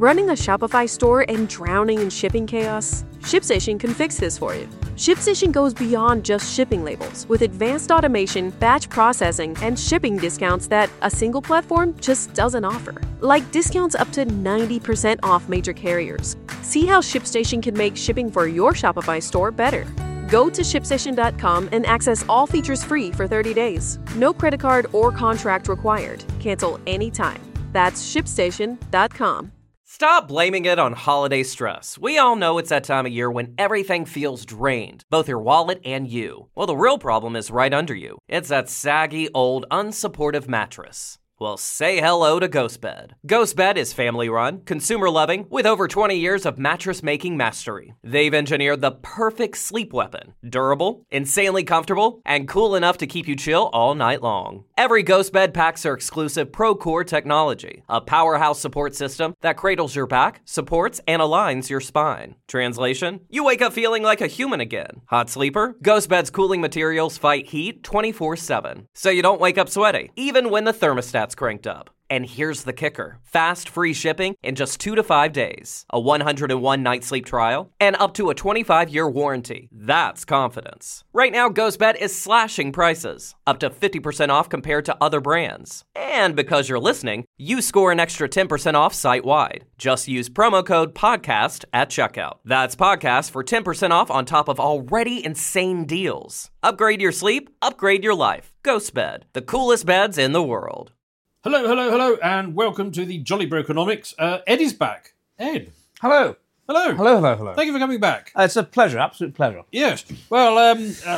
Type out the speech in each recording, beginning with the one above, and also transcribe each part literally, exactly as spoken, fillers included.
Running a Shopify store and drowning in shipping chaos? ShipStation can fix this for you. ShipStation goes beyond just shipping labels with advanced automation, batch processing, and shipping discounts that a single platform just doesn't offer. Like discounts up to ninety percent off major carriers. See how ShipStation can make shipping for your Shopify store better. Go to ShipStation dot com and access all features free for thirty days. No credit card or contract required. Cancel anytime. That's ShipStation dot com. Stop blaming it on holiday stress. We all know it's that time of year when everything feels drained, both your wallet and you. Well, the real problem is right under you. It's that saggy, old, unsupportive mattress. Well, say hello to GhostBed. GhostBed is family-run, consumer-loving, with over twenty years of mattress-making mastery. They've engineered the perfect sleep weapon. Durable, insanely comfortable, and cool enough to keep you chill all night long. Every GhostBed packs their exclusive ProCore technology, a powerhouse support system that cradles your back, supports, and aligns your spine. Translation? You wake up feeling like a human again. Hot sleeper? GhostBed's cooling materials fight heat twenty-four seven, so you don't wake up sweaty, even when the thermostat's cranked up. And here's the kicker. Fast, free shipping in just two to five days. A one hundred one night sleep trial, and up to a twenty-five year warranty. That's confidence. Right now, GhostBed is slashing prices. Up to fifty percent off compared to other brands. And because you're listening, you score an extra ten percent off site-wide. Just use promo code PODCAST at checkout. That's PODCAST for ten percent off on top of already insane deals. Upgrade your sleep, upgrade your life. GhostBed, the coolest beds in the world. Hello, hello, hello, and welcome to the Jolly Brokenomics. Uh, Ed is back. Ed. Hello. Hello. Hello, hello, hello. Thank you for coming back. Uh, it's a pleasure, absolute pleasure. Yes. Well, um, uh,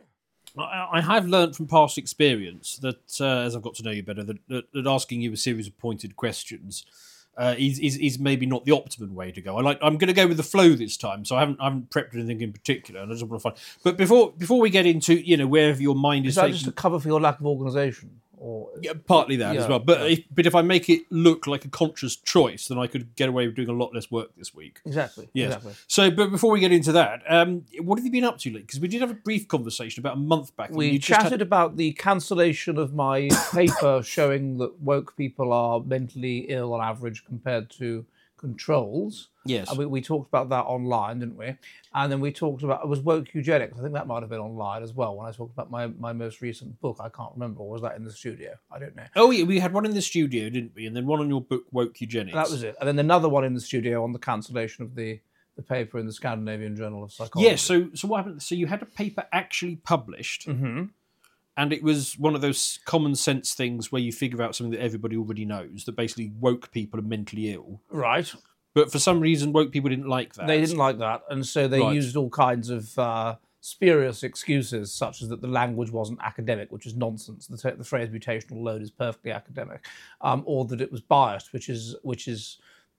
I, I have learned from past experience that, uh, as I've got to know you better, that, that, that asking you a series of pointed questions uh, is, is is maybe not the optimum way to go. I like. I'm going to go with the flow this time, so I haven't I haven't prepped anything in particular, and I just want to find. But before before we get into you know wherever your mind is, Is that taking, just a cover for your lack of organisation? Or yeah, partly that yeah, as well. But yeah. if, but if I make it look like a conscious choice, then I could get away with doing a lot less work this week. Exactly. Yes. Exactly. So, but before we get into that, um, what have you been up to lately? Because we did have a brief conversation about a month back. and We you just chatted had- about the cancellation of my paper showing that woke people are mentally ill on average compared to controls. Yes. And we, we talked about that online, didn't we? And then we talked about, it was woke eugenics. I think that might have been online as well when I talked about my, my most recent book. I can't remember. Or was that in the studio? I don't know. Oh, yeah, we had one in the studio, didn't we? And then one on your book, Woke Eugenics. That was it. And then another one in the studio on the cancellation of the, the paper in the Scandinavian Journal of Psychology. Yes. So, so what happened? So you had a paper actually published, Mm-hmm. and it was one of those common sense things where you figure out something that everybody already knows, that basically woke people are mentally ill. Right. But for some reason, woke people didn't like that. They didn't like that, and so they Right. used all kinds of uh, spurious excuses, such as that the language wasn't academic, which is nonsense. The, the phrase mutational load is perfectly academic, um, or that it was biased, which is which is.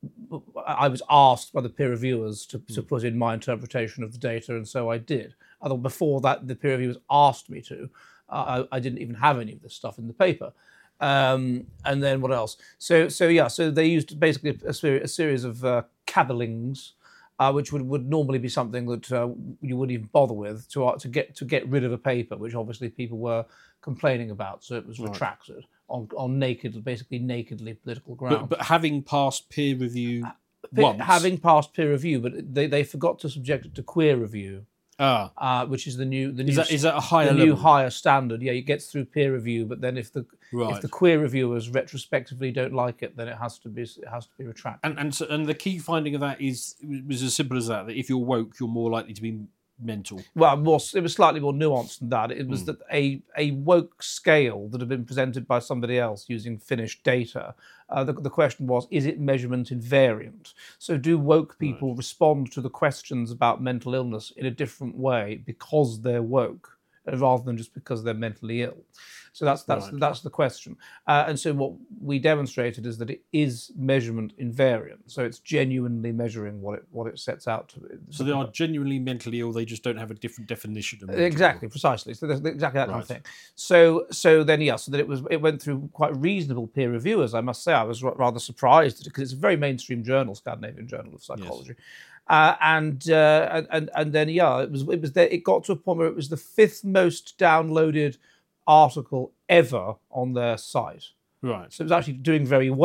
I was asked by the peer reviewers to, to put in my interpretation of the data, and so I did. Although before that, the peer reviewers asked me to. Uh, I, I didn't even have any of this stuff in the paper. Um, and then what else? So, so yeah, so they used basically a, ser- a series of uh, cavillings, uh, which would, would normally be something that uh, you wouldn't even bother with to uh, to get to get rid of a paper, which obviously people were complaining about. So it was Right. retracted on on naked, basically nakedly political grounds. But, but having passed peer review Pe- once, having passed peer review, but they, they forgot to subject it to queer review. ah, Uh, which is the new the new is that is that a higher the level? new higher standard. Yeah, it gets through peer review, but then if the Right. if the queer reviewers retrospectively don't like it, then it has to be it has to be retracted. And and so, and the key finding of that is was as simple as that: that if you're woke, you're more likely to be mental. Well, more, it was slightly more nuanced than that. It was Hmm. that a a woke scale that had been presented by somebody else using finished data. Uh, the, the question was, is it measurement invariant? So do woke people respond to the questions about mental illness in a different way because they're woke, uh, rather than just because they're mentally ill? So that's that's Right. that's the question. Uh, and so what we demonstrated is that it is measurement invariant. So it's genuinely measuring what it what it sets out to be. So they are genuinely mentally ill. They just don't have a different definition of mental Exactly, ill. precisely. So there's exactly that kind of Right. thing. So, so then, yeah. So that it was, it went through quite reasonable peer reviewers. I must say, I was ra- rather surprised because it's a very mainstream journal, Scandinavian Journal of Psychology, uh, and, uh, and and and then yeah, it was it was there. It got to a point where it was the fifth most downloaded article ever on their site. Right. So it was actually doing very well.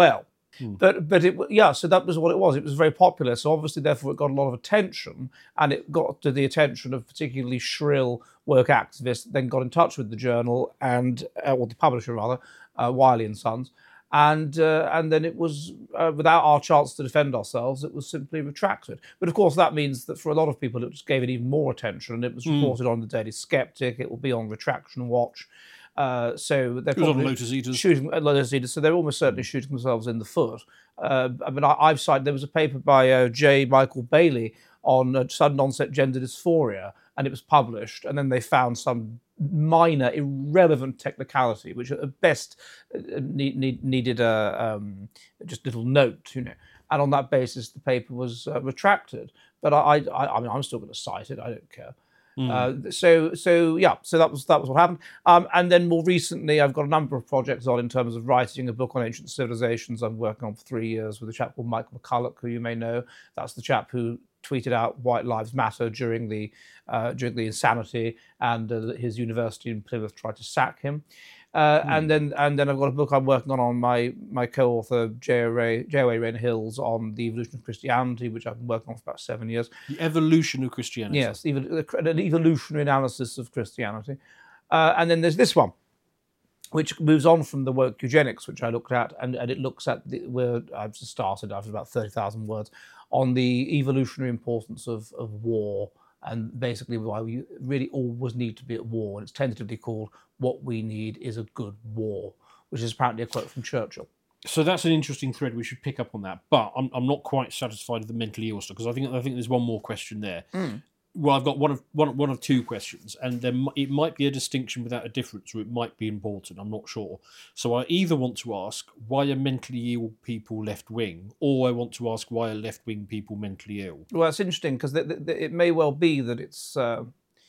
Hmm. But but it yeah, so that was what it was. It was very popular. So obviously, therefore, it got a lot of attention, and it got to the attention of particularly shrill woke activists. Then got in touch with the journal and uh, or the publisher rather, uh, Wiley and Sons, and uh, and then it was uh, without our chance to defend ourselves, it was simply retracted. But of course, that means that for a lot of people, it just gave it even more attention, and it was reported mm. on the Daily Skeptic. It will be on Retraction Watch. Uh, so they're it was on Lotus Eaters. Shooting uh, Lotus Eaters, so they're almost certainly shooting themselves in the foot. Uh, I mean, I, I've cited there was a paper by uh, J. Michael Bailey on uh, sudden onset gender dysphoria, and it was published, and then they found some minor, irrelevant technicality, which at best uh, need, need, needed a um, just little note, you know. And on that basis, the paper was uh, retracted. But I, I, I mean, I'm still going to cite it. I don't care. Mm. Uh, so, so yeah, so that was that was what happened. Um, and then more recently, I've got a number of projects on in terms of writing a book on ancient civilizations. I'm working on for three years with a chap called Michael McCulloch, who you may know. That's the chap who tweeted out "White Lives Matter" during the uh, during the insanity, and uh, his university in Plymouth tried to sack him. Uh, mm. And then, and then I've got a book I'm working on on my my co-author J O A Rayner Hills on the evolution of Christianity, which I've been working on for about seven years. The evolution of Christianity. Yes, even an evolutionary analysis of Christianity. Uh, and then there's this one, which moves on from the woke eugenics, which I looked at, and, and it looks at the, where I've just started after about thirty thousand words on the evolutionary importance of of war. And basically why we really always need to be at war. And it's tentatively called "What We Need is a Good War," which is apparently a quote from Churchill. So that's an interesting thread. We should pick up on that. But I'm I'm not quite satisfied with the mentally ill stuff, because I think I think there's one more question there. Mm. Well, I've got one of one one of two questions, and then it might be a distinction without a difference, or it might be important. I'm not sure. So I either want to ask why are mentally ill people left wing, or I want to ask why are left wing people mentally ill. Well, it's interesting because th- th- it may well be that it's uh,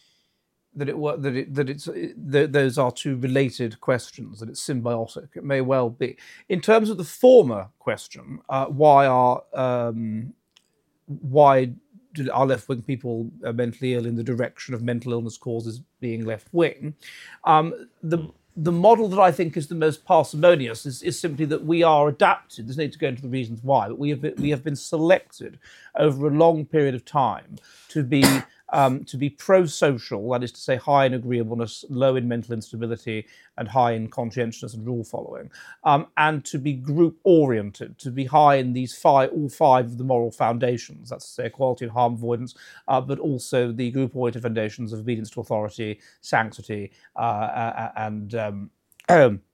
that it that it that it's th- those are two related questions. That it's symbiotic. It may well be. In terms of the former question, uh, why are um, why are left-wing people uh, mentally ill in the direction of mental illness causes being left-wing? Um, the the model that I think is the most parsimonious is, is simply that we are adapted. There's no need to go into the reasons why, but we have been, we have been selected over a long period of time to be um, to be pro-social, that is to say high in agreeableness, low in mental instability, and high in conscientiousness and rule following, um, and to be group-oriented, to be high in these five, all five of the moral foundations, that's to say equality and harm avoidance, uh, but also the group-oriented foundations of obedience to authority, sanctity, uh, and um, um,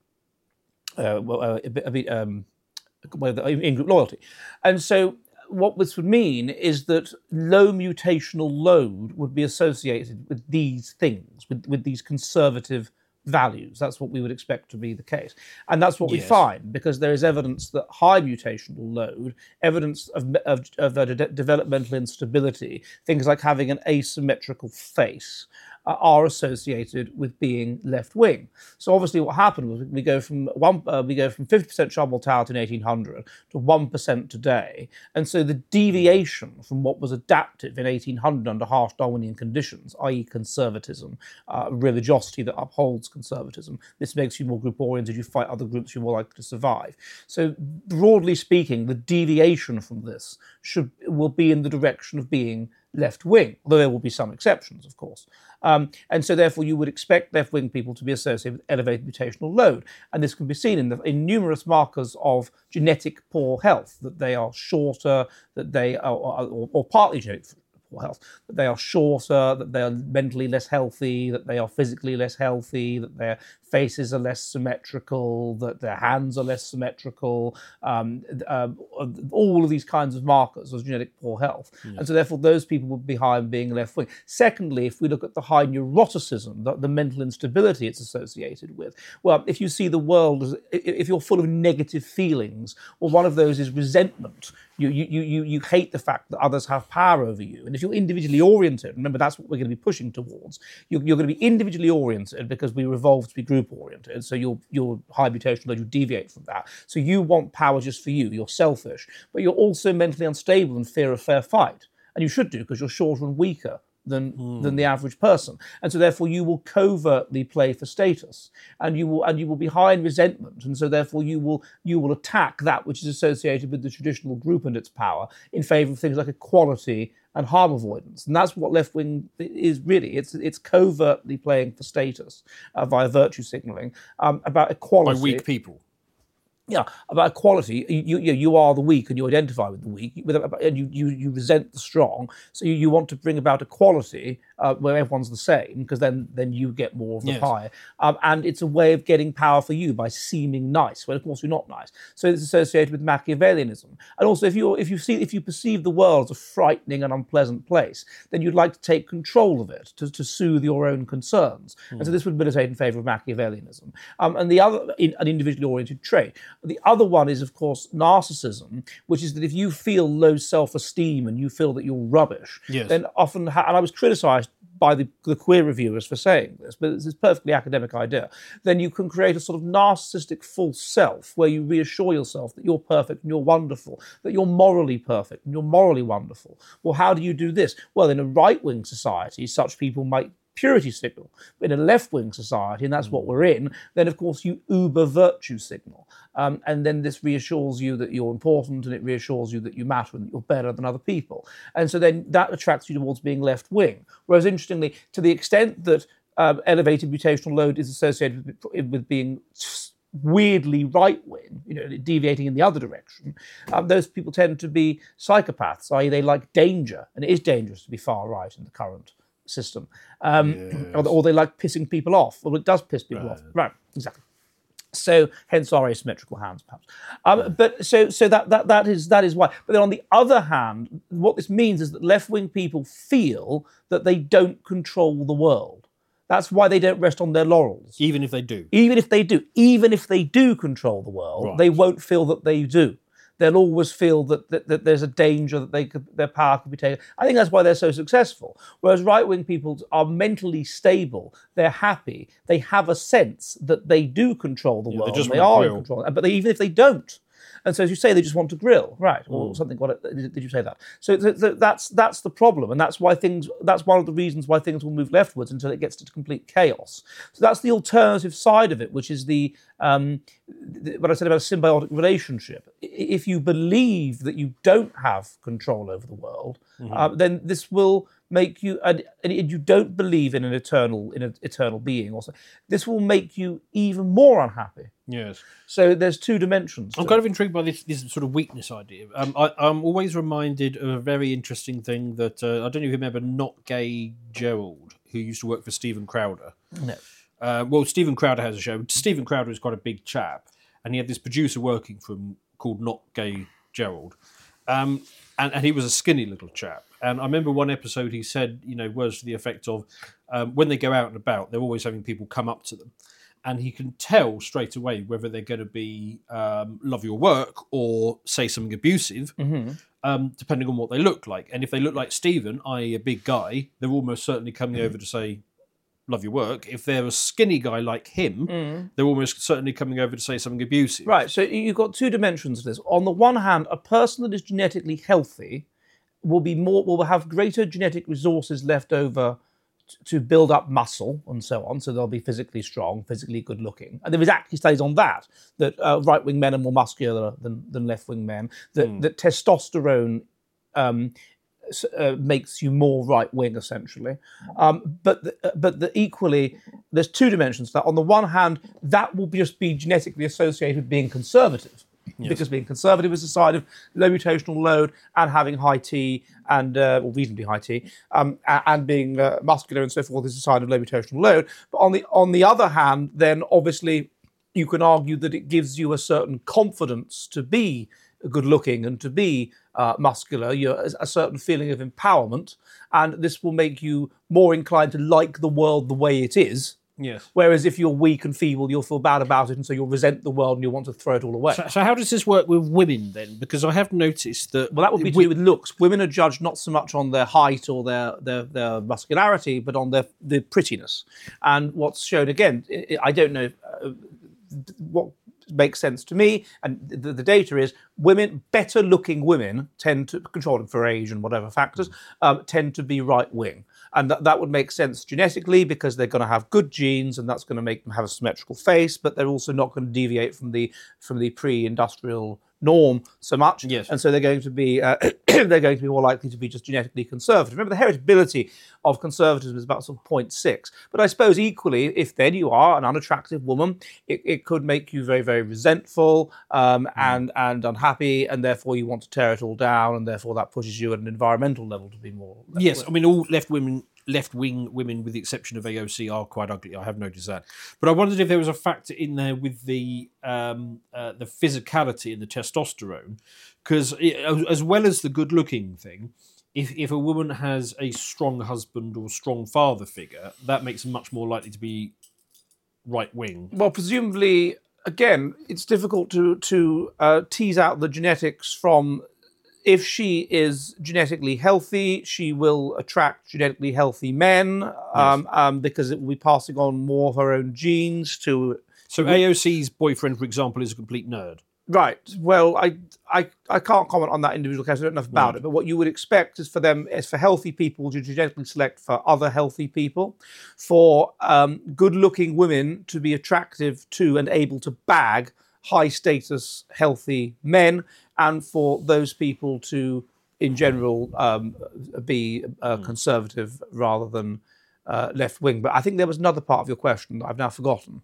uh, well, uh, um, in-group loyalty. And so what this would mean is that low mutational load would be associated with these things, with, with these conservative values. That's what we would expect to be the case. And that's what yes. we find, because there is evidence that high mutational load, evidence of, of, of uh, de- developmental instability, things like having an asymmetrical face, uh, are associated with being left-wing. So obviously what happened was we go from one, uh, we go from fifty percent child mortality in eighteen hundred to one percent today. And so the deviation from what was adaptive in eighteen hundred under harsh Darwinian conditions, that is conservatism, uh, religiosity that upholds conservatism, this makes you more group-oriented, you fight other groups, you're more likely to survive. So broadly speaking, the deviation from this should will be in the direction of being left-wing, although there will be some exceptions, of course. Um, and so therefore you would expect left-wing people to be associated with elevated mutational load. And this can be seen in, the, in numerous markers of genetic poor health, that they are shorter, that they are, or, or partly genetic poor health, that they are shorter, that they are mentally less healthy, that they are physically less healthy, that their faces are less symmetrical, that their hands are less symmetrical, um, uh, all of these kinds of markers of genetic poor health. Yeah. And so therefore those people would be high in being left-wing. Secondly, if we look at the high neuroticism, the, the mental instability it's associated with, well, if you see the world as, if you're full of negative feelings, well, one of those is resentment. You, you, you, you hate the fact that others have power over you. And if you're individually oriented, remember that's what we're going to be pushing towards, you're, you're going to be individually oriented because we evolved to be group oriented, so your your high mutational load, you deviate from that. So you want power just for you, you're selfish, but you're also mentally unstable and fear a fair fight. And you should do, because you're shorter and weaker than Mm. than the average person, and so therefore you will covertly play for status, and you will and you will be high in resentment, and so therefore you will you will attack that which is associated with the traditional group and its power in favour of things like equality and harm avoidance, and that's what left wing is really. It's it's covertly playing for status uh, via virtue signalling um, about equality By weak people. Yeah, about equality. You, you you are the weak, and you identify with the weak, and you you, you resent the strong. So you, you want to bring about equality uh, where everyone's the same, because then then you get more of the Yes. pie. Um, and it's a way of getting power for you by seeming nice, when of course you're not nice. So it's associated with Machiavellianism. And also, if you if you see if you perceive the world as a frightening and unpleasant place, then you'd like to take control of it to, to soothe your own concerns. And so this would militate in favour of Machiavellianism. Um, and the other, in, an individually oriented trait. The other one is, of course, narcissism, which is that if you feel low self-esteem and you feel that you're rubbish, Yes. then often, ha- and I was criticised by the, the queer reviewers for saying this, but it's a perfectly academic idea, then you can create a sort of narcissistic false self where you reassure yourself that you're perfect and you're wonderful, that you're morally perfect and you're morally wonderful. Well, how do you do this? Well, in a right-wing society, such people might purity signal. In a left-wing society, and that's what we're in, then of course you uber virtue signal. Um, and then this reassures you that you're important, and it reassures you that you matter and that you're better than other people. And so then that attracts you towards being left-wing. Whereas interestingly, to the extent that um, elevated mutational load is associated with, with being weirdly right-wing, you know, deviating in the other direction, um, those people tend to be psychopaths, that is they like danger, and it is dangerous to be far right in the current system, um, Yes. or, or they like pissing people off. Well, it does piss people Right. off, right? Exactly. So, hence our asymmetrical hands, perhaps. Um, but so, so that that that is that is why. But then, on the other hand, what this means is that left-wing people feel that they don't control the world. That's why they don't rest on their laurels. Even if they do. Even if they do, even if they do control the world, Right. they won't feel that they do. They'll always feel that, that, that there's a danger that they could, their power could be taken. I think that's why they're so successful. Whereas right-wing people are mentally stable, they're happy, they have a sense that they do control the Yeah, they world, just and they want are to in grill. control. But they, even if they don't, and so as you say, they just want to grill, right, or Mm. something. What did you say that? So, so, so that's that's the problem, and that's why things. That's one of the reasons why things will move leftwards until it gets to complete chaos. So that's the alternative side of it, which is the um, th- what I said about a symbiotic relationship. I- If you believe that you don't have control over the world, Mm-hmm. uh, then this will make you, and, and you don't believe in an eternal in an eternal being. Also, this will make you even more unhappy. Yes. So there's two dimensions. I'm to kind it. of intrigued by this, this sort of weakness idea. Um, I, I'm always reminded of a very interesting thing that uh, I don't know if you remember Not Gay Gerald, who used to work for Stephen Crowder. No. Uh, well, Stephen Crowder has a show. Stephen Crowder is quite a big chap, and he had this producer working for him called Not Gay Gerald. Um, and, and he was a skinny little chap. And I remember one episode he said, you know, words to the effect of, um, when they go out and about, they're always having people come up to them. And he can tell straight away whether they're going to be um, love your work or say something abusive, Mm-hmm. um, depending on what they look like. And if they look like Stephen, that is a big guy, they're almost certainly coming over to say, love your work. If they're a skinny guy like him, they're almost certainly coming over to say something abusive. Right, so you've got two dimensions to this. On the one hand, a person that is genetically healthy will be more will have greater genetic resources left over t- to build up muscle and so on. So they'll be physically strong, physically good looking. And there is actually studies on that, that uh, right wing men are more muscular than, than left wing men, that, that testosterone um, s- uh, makes you more right wing essentially. Um, but the, uh, but the, equally, there's two dimensions to that. On the one hand, that will just be genetically associated with being conservative. Because being conservative is a side of low mutational load and having high T and uh, or reasonably high T um, a- and being uh, muscular and so forth is a side of low mutational load. But on the on the other hand, then obviously you can argue that it gives you a certain confidence to be good looking and to be uh, muscular. You're a certain feeling of empowerment, and this will make you more inclined to like the world the way it is. Yes. Whereas if you're weak and feeble, you'll feel bad about it, and so you'll resent the world and you'll want to throw it all away. So, so how does this work with women then? Because I have noticed that... Well, that would be to wi- do with looks. Women are judged not so much on their height or their their, their muscularity, but on their their prettiness. And what's shown again, I I don't know uh, what makes sense to me, and the, the data is women, better-looking women, tend to, controlled for age and whatever factors, um, tend to be right-wing. And that, that would make sense genetically because they're going to have good genes and that's going to make them have a symmetrical face, but they're also not going to deviate from the from the pre-industrial norm so much. Yes. And so they're going to be uh, they're going to be more likely to be just genetically conservative. Remember, the heritability of conservatism is about sort of zero point six. But I suppose equally, if then you are an unattractive woman, it, it could make you very, very resentful um, mm. and, and unhappy, and therefore you want to tear it all down, and therefore that pushes you at an environmental level to be more... Yes, I mean, all left women... left-wing women, with the exception of A O C, are quite ugly. I have noticed that. But I wondered if there was a factor in there with the um, uh, the physicality and the testosterone, because as well as the good-looking thing, if, if a woman has a strong husband or strong father figure, that makes them much more likely to be right-wing. Well, presumably, again, it's difficult to, to uh, tease out the genetics from... If she is genetically healthy, she will attract genetically healthy men um, yes. um, because it will be passing on more of her own genes to... So to... A O C's boyfriend, for example, is a complete nerd. Right. Well, I, I I can't comment on that individual case. I don't know enough about right. it. But what you would expect is for them, is for healthy people to genetically select for other healthy people, for um, good-looking women to be attractive to and able to bag high-status, healthy men, and for those people to, in general, um, be uh, mm. conservative rather than uh, left-wing. But I think there was another part of your question that I've now forgotten.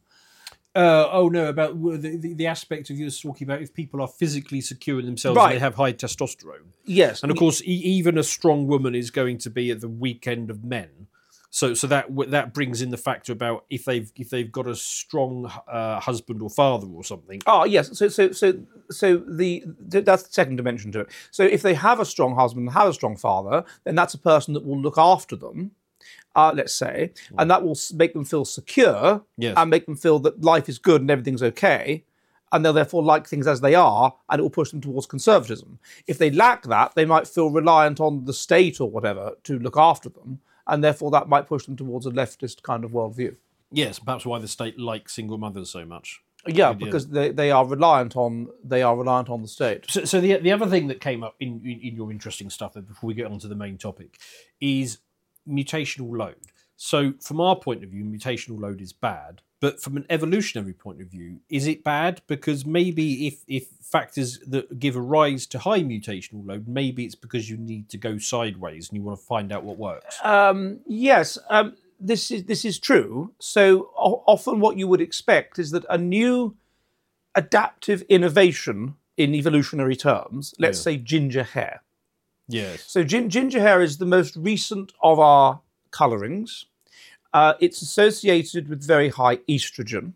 Uh, oh, no, about the, the, the aspect of you talking about if people are physically secure in themselves right. and they have high testosterone. Yes. And, of course, e- even a strong woman is going to be at the weak end of men. So, so that that brings in the factor about if they've if they've got a strong uh, husband or father or something. Oh yes, so so so so the that's the second dimension to it. So if they have a strong husband and have a strong father, then that's a person that will look after them. Uh, let's say, and that will make them feel secure yes. and make them feel that life is good and everything's okay, and they'll therefore like things as they are, and it will push them towards conservatism. If they lack that, they might feel reliant on the state or whatever to look after them, and therefore that might push them towards a leftist kind of worldview. Yes, perhaps why the state likes single mothers so much. Yeah, because they, they are reliant on they are reliant on the state. So, so the the other thing that came up in, in, in your interesting stuff, before we get on to the main topic, is mutational load. So from our point of view, mutational load is bad. But from an evolutionary point of view, is it bad? Because maybe if, if factors that give a rise to high mutational load, maybe it's because you need to go sideways and you want to find out what works. Um, yes, um, this is this is true. So o- often what you would expect is that a new adaptive innovation in evolutionary terms, let's yeah. say ginger hair. Yes. So gin- ginger hair is the most recent of our colourings. Uh, it's associated with very high estrogen,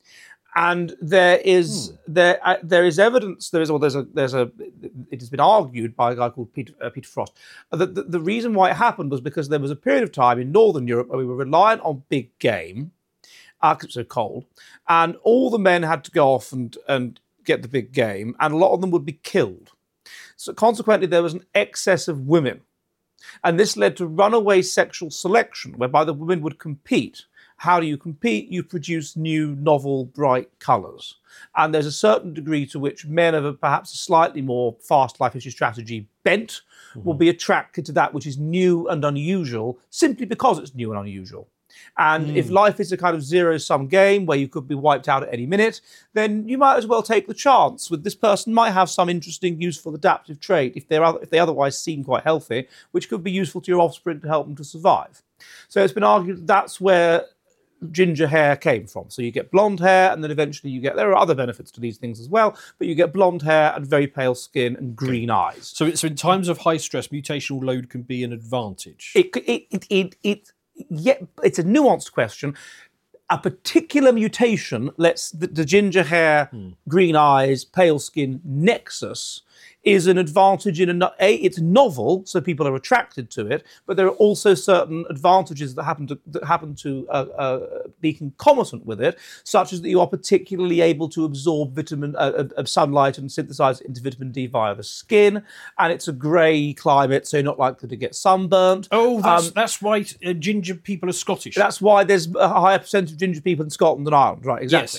and there is hmm. there uh, there is evidence. There is, or there's a there's a. It has been argued by a guy called Peter, uh, Peter Frost that the, the reason why it happened was because there was a period of time in Northern Europe where we were reliant on big game, uh, 'cause it was so cold, and all the men had to go off and and get the big game, and a lot of them would be killed. So consequently, there was an excess of women. And this led to runaway sexual selection, whereby the women would compete. How do you compete? You produce new, novel, bright colours. And there's a certain degree to which men of a, perhaps a slightly more fast life history strategy bent mm-hmm. will be attracted to that which is new and unusual, simply because it's new and unusual. And mm. if life is a kind of zero-sum game where you could be wiped out at any minute, then you might as well take the chance with this person might have some interesting, useful, adaptive trait if they're if they otherwise seem quite healthy, which could be useful to your offspring to help them to survive. So it's been argued that's where ginger hair came from. So you get blonde hair, and then eventually you get, there are other benefits to these things as well, but you get blonde hair and very pale skin and green okay. eyes. So, so in times of high stress, mutational load can be an advantage. It it it it. it Yeah, it's a nuanced question. A particular mutation lets the, the ginger hair, hmm. green eyes, pale skin nexus is an advantage in a, a, it's novel, so people are attracted to it, but there are also certain advantages that happen to that happen to uh, uh, be concomitant with it, such as that you are particularly able to absorb vitamin uh, uh, sunlight and synthesize it into vitamin D via the skin, and it's a grey climate, so you're not likely to get sunburnt. Oh, that's, um, that's why uh, ginger people are Scottish. That's why there's a higher percentage of ginger people in Scotland than Ireland, right? Exactly. Yes.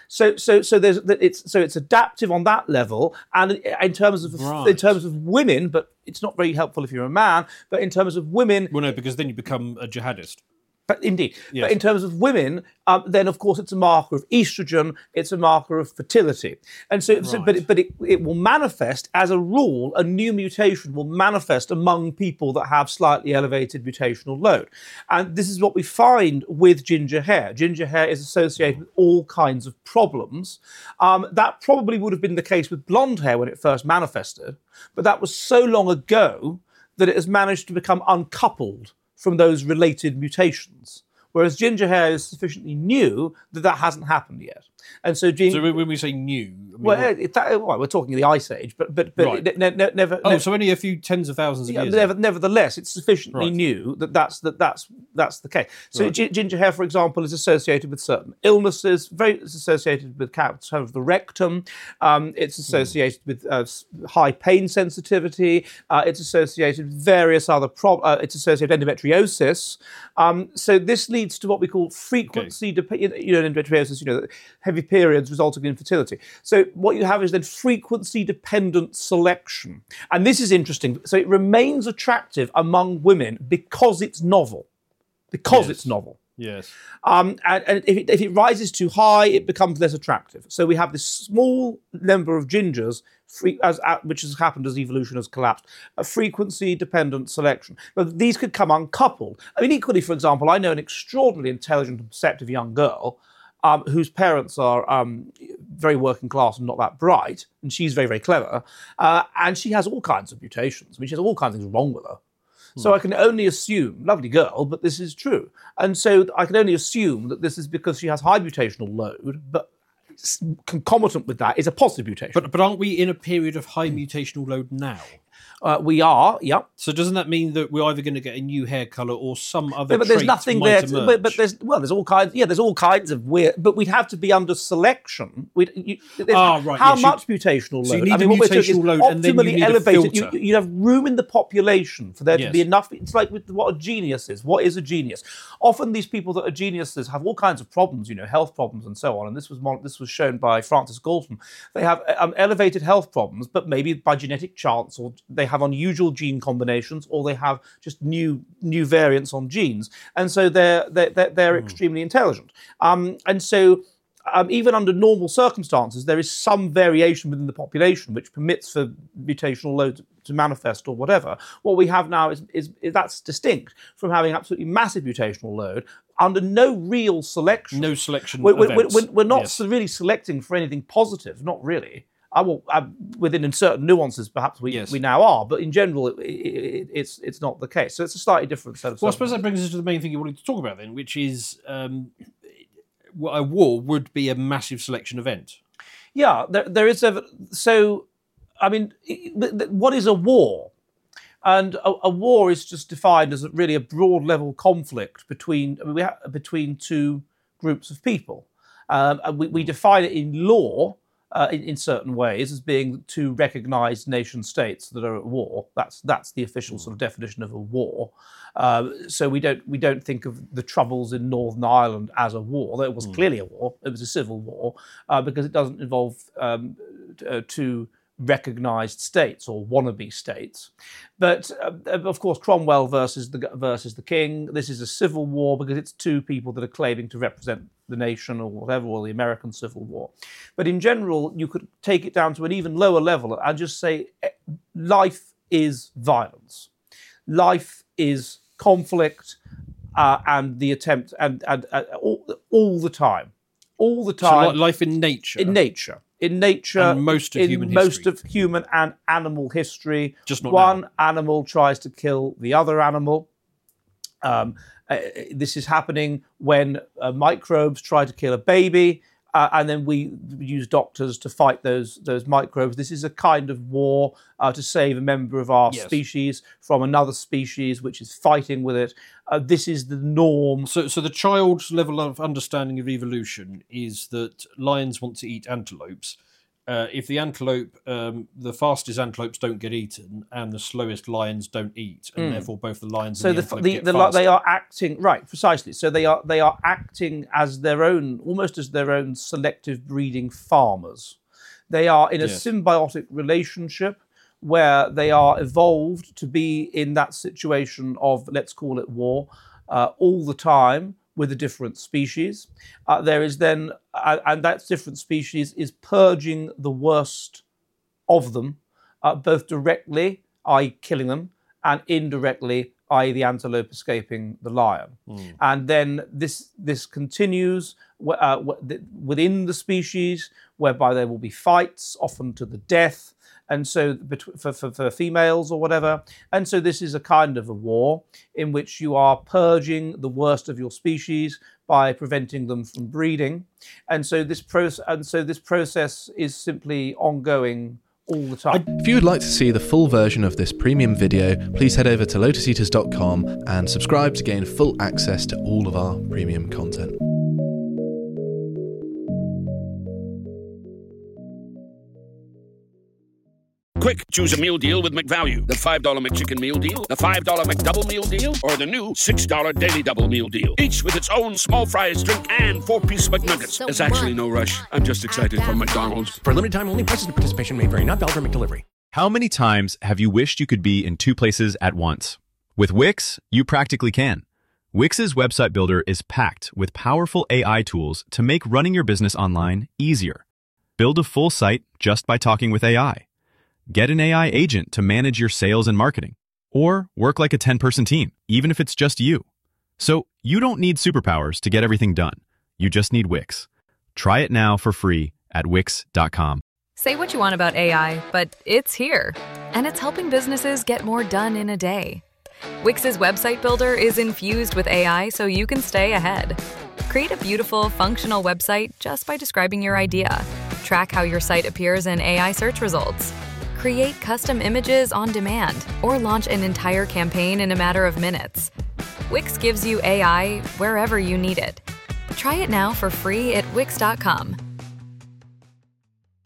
So so so there's it's so it's adaptive on that level, and in terms of Right. in terms of women, but it's not very helpful if you're a man. But in terms of women, Well, no, because then you become a jihadist. but indeed, Yes. but in terms of women, um, then of course it's a marker of estrogen. It's a marker of fertility, and so, so but it, but it, it will manifest as a rule. A new mutation will manifest among people that have slightly elevated mutational load, and this is what we find with ginger hair. Ginger hair is associated with all kinds of problems. Um, that probably would have been the case with blonde hair when it first manifested, but that was so long ago that it has managed to become uncoupled from those related mutations. Whereas ginger hair is sufficiently new that that hasn't happened yet. And so, gin- So when when we say new, I mean, well, what- it, that, well, we're talking the Ice Age, but but but Right. it, ne- ne- never. oh, ne- so only a few tens of thousands of yeah, years. never, nevertheless, it's sufficiently Right. new that that's that that's that's the case. So Right. gi- ginger hair, for example, is associated with certain illnesses. Very, it's associated with cancer of the rectum. Um, it's associated with uh, s- high pain sensitivity. Uh, it's associated with various other problems. Uh, it's associated with endometriosis. Um, so this leads to what we call frequency. Dep- you know, endometriosis. You know, heavy periods resulting in infertility. So what you have is then frequency-dependent selection, and this is interesting. So it remains attractive among women because it's novel, because Yes. it's novel. Yes. Um, and and if, it, if it rises too high, it becomes less attractive. So we have this small number of gingers, free, as, uh, which has happened as evolution has collapsed, a frequency-dependent selection. But these could come uncoupled. I mean, equally, for example, I know an extraordinarily intelligent and perceptive young girl um, whose parents are um, very working class and not that bright, and she's very, very clever, uh, and she has all kinds of mutations. I mean, she has all kinds of things wrong with her. So I can only assume, lovely girl, but this is true. And so I can only assume that this is because she has high mutational load, but s- concomitant with that is a positive mutation. But but aren't we in a period of high mutational load now? uh, we are, yeah. So doesn't that mean that we're either going to get a new hair colour or some other? Yeah, but there's trait nothing might there. To, emerge? but, but there's well, there's all kinds. Yeah, there's all kinds of weird. But we'd have to be under selection. We'd, you, there's- Ah, right, How yes, you- much mutational load? so you need I a mean, what we're talking mutational is load and then you optimally need a elevated. filter. You, you'd have room in the population for there to Yes. be enough. It's like with what a genius is. What is a genius? Often these people that are geniuses have all kinds of problems. You know, health problems and so on. And this was one, this was shown by Francis Galton. They have um, elevated health problems, but maybe by genetic chance, or they have unusual gene combinations, or they have just new new variants on genes, and so they're they're they're, they're extremely intelligent. Um, and so. Um, even under normal circumstances, there is some variation within the population which permits for mutational load to, to manifest or whatever. What we have now is, is, is that's distinct from having absolutely massive mutational load under no real selection. no selection. We're, we're, events. we're, we're not Yes. really selecting for anything positive, not really. I will, I, within certain nuances, perhaps we, Yes. we now are, but in general, it, it, it's it's not the case. So it's a slightly different set of. Well, I suppose that circumstances. brings us to the main thing you wanted to talk about then, which is um, a war would be a massive selection event. Yeah, there, there is a. So, I mean, i- th- th- what is a war? And a, a war is just defined as a, really a broad level conflict between I mean, we ha- between two groups of people. Um, and we, we define it in law uh, in, in certain ways as being two recognised nation states that are at war. That's that's the official sort of definition of a war. Um, so we don't we don't think of the troubles in Northern Ireland as a war. Though it was clearly a war. It was a civil war uh, because it doesn't involve um, t- uh, two recognised states or wannabe states. But uh, of course, Cromwell versus the versus the king. This is a civil war because it's two people that are claiming to represent the nation or whatever, or the American Civil War. But in general, you could take it down to an even lower level and just say eh, life is violence. Life is conflict uh, and the attempt and, and, and all, all the time. All the So time. like life in nature. in nature. In nature, And most of in human most history. of human and animal history, Just not one now. animal tries to kill the other animal. Um, uh, this is happening when uh, microbes try to kill a baby, uh, and then we use doctors to fight those those microbes. This is a kind of war uh, to save a member of our Yes. species from another species which is fighting with it. Uh, this is the norm. So, so the child's level of understanding of evolution is that lions want to eat antelopes, uh, if the antelope, um, the fastest antelopes don't get eaten, and the slowest lions don't eat, and mm. therefore both the lions so and the, the antelope the, get the faster. they are acting right precisely. So they are they are acting as their own, almost as their own selective breeding farmers. They are in a yes. symbiotic relationship where they are evolved to be in that situation of, let's call it war, uh, all the time with a different species. Uh, there is then, uh, and that different species is purging the worst of them, uh, both directly, that is killing them, and indirectly, that is the antelope escaping the lion. Mm. And then this this continues uh, within the species, whereby there will be fights, often to the death, and so for, for, for females or whatever. And so this is a kind of a war in which you are purging the worst of your species by preventing them from breeding. And so this process, and so this process is simply ongoing all the time. If you would like to see the full version of this premium video, please head over to lotus eaters dot com and subscribe to gain full access to all of our premium content. Quick, choose a meal deal with McValue. The five dollar McChicken meal deal, the five dollar McDouble meal deal, or the new six dollar Daily Double meal deal. Each with its own small fries, drink, and four-piece McNuggets. So There's actually no rush. I'm just excited for McDonald's. For limited time only, prices and participation may vary. Not valid for McDelivery. How many times have you wished you could be in two places at once? With Wix, you practically can. Wix's website builder is packed with powerful A I tools to make running your business online easier. Build a full site just by talking with A I. Get an A I agent to manage your sales and marketing, or work like a ten-person team, even if it's just you. So you don't need superpowers to get everything done. You just need Wix. Try it now for free at wix dot com. Say what you want about A I, but it's here, and it's helping businesses get more done in a day. Wix's website builder is infused with A I so you can stay ahead. Create a beautiful, functional website just by describing your idea. Track how your site appears in A I search results. Create custom images on demand, or launch an entire campaign in a matter of minutes. Wix gives you A I wherever you need it. Try it now for free at wix dot com.